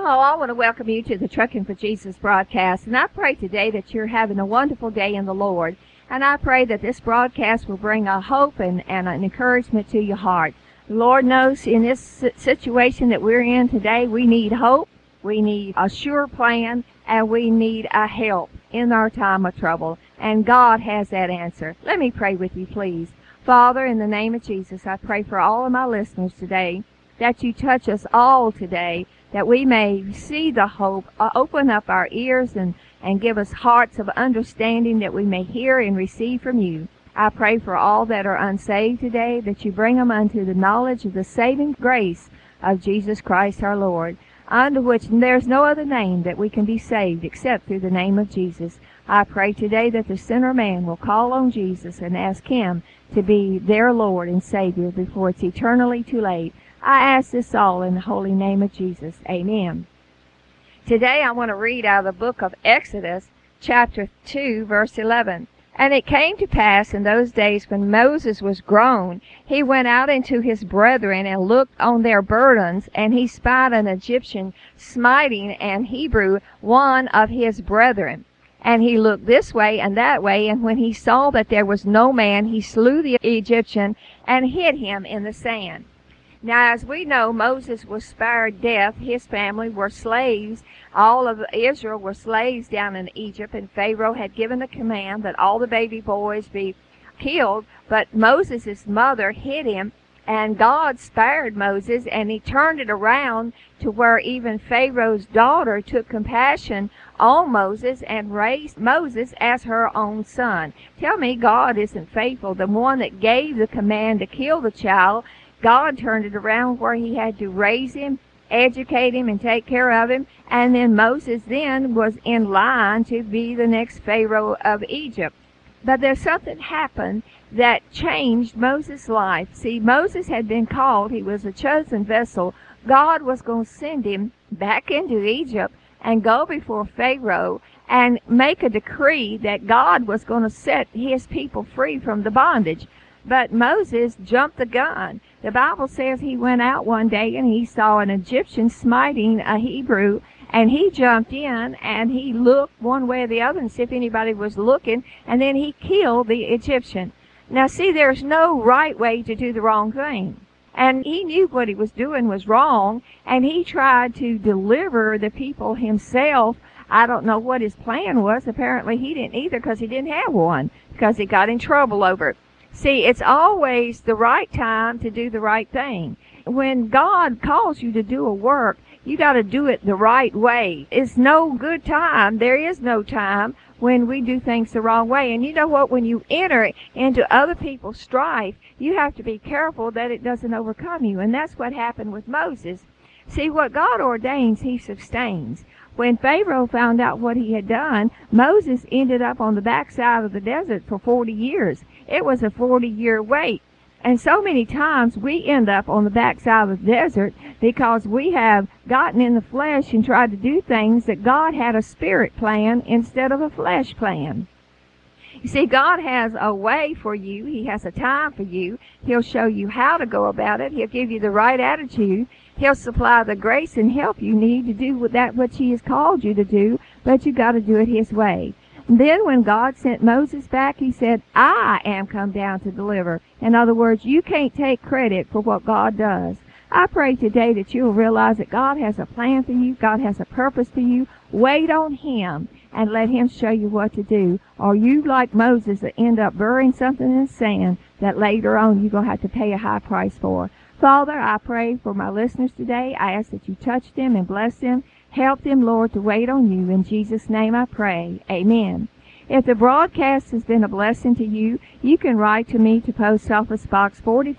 Oh, I want to welcome you to the Trucking for Jesus broadcast, and I pray today that you're having a wonderful day in the Lord, and I pray that this broadcast will bring a hope and an encouragement to your heart. The Lord knows in this situation that we're in today, we need hope, we need a sure plan, and we need a help in our time of trouble, and God has that answer. Let me pray with you, please. Father, in the name of Jesus, I pray for all of my listeners today, that you touch us all today, that we may see the hope, open up our ears and give us hearts of understanding that we may hear and receive from you. I pray for all that are unsaved today, that you bring them unto the knowledge of the saving grace of Jesus Christ our Lord, under which there's no other name that we can be saved except through the name of Jesus. I pray today that the sinner man will call on Jesus and ask him to be their Lord and Savior before it's eternally too late. I ask this all in the holy name of Jesus. Amen. Today I want to read out of the book of Exodus, chapter 2, verse 11. And it came to pass in those days when Moses was grown, he went out into his brethren and looked on their burdens, and he spied an Egyptian smiting an Hebrew, one of his brethren. And he looked this way and that way, and when he saw that there was no man, he slew the Egyptian and hid him in the sand. Now, as we know, Moses was spared death. His family were slaves. All of Israel were slaves down in Egypt, and Pharaoh had given the command that all the baby boys be killed. But Moses' mother hid him, and God spared Moses, and he turned it around to where even Pharaoh's daughter took compassion on Moses and raised Moses as her own son. Tell me God isn't faithful. The one that gave the command to kill the child, God turned it around where he had to raise him, educate him, and take care of him. And then Moses then was in line to be the next Pharaoh of Egypt. But there's something happened that changed Moses' life. See, Moses had been called. He was a chosen vessel. God was going to send him back into Egypt and go before Pharaoh and make a decree that God was going to set his people free from the bondage. But Moses jumped the gun. The Bible says he went out one day and he saw an Egyptian smiting a Hebrew, and he jumped in and he looked one way or the other and see if anybody was looking, and then he killed the Egyptian. Now see, there's no right way to do the wrong thing. And he knew what he was doing was wrong, and he tried to deliver the people himself. I don't know what his plan was. Apparently he didn't either, because he didn't have one, because he got in trouble over it. See, it's always the right time to do the right thing. When God calls you to do a work, you got to do it the right way. It's no good time. There is no time when we do things the wrong way. And you know what? When you enter into other people's strife, you have to be careful that it doesn't overcome you. And that's what happened with Moses. See, what God ordains, he sustains. When Pharaoh found out what he had done, Moses ended up on the backside of the desert for 40 years. It was a 40-year wait. And so many times we end up on the backside of the desert because we have gotten in the flesh and tried to do things that God had a spirit plan instead of a flesh plan. You see, God has a way for you. He has a time for you. He'll show you how to go about it. He'll give you the right attitude. He'll supply the grace and help you need to do with that which he has called you to do, but you got to do it his way. And then when God sent Moses back, he said, I am come down to deliver. In other words, you can't take credit for what God does. I pray today that you'll realize that God has a plan for you. God has a purpose for you. Wait on him and let him show you what to do. Or you, like Moses, will end up burying something in the sand that later on you're going to have to pay a high price for. Father, I pray for my listeners today. I ask that you touch them and bless them. Help them, Lord, to wait on you. In Jesus' name I pray. Amen. If the broadcast has been a blessing to you, you can write to me to Post Office Box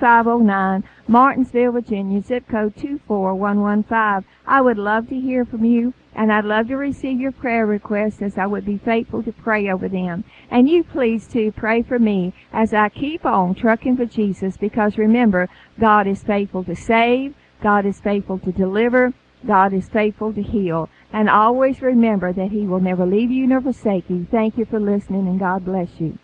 4509, Martinsville, Virginia, zip code 24115. I would love to hear from you, and I'd love to receive your prayer requests, as I would be faithful to pray over them. And you please, too, pray for me as I keep on trucking for Jesus, because remember, God is faithful to save, God is faithful to deliver, God is faithful to heal. And always remember that he will never leave you nor forsake you. Thank you for listening, and God bless you.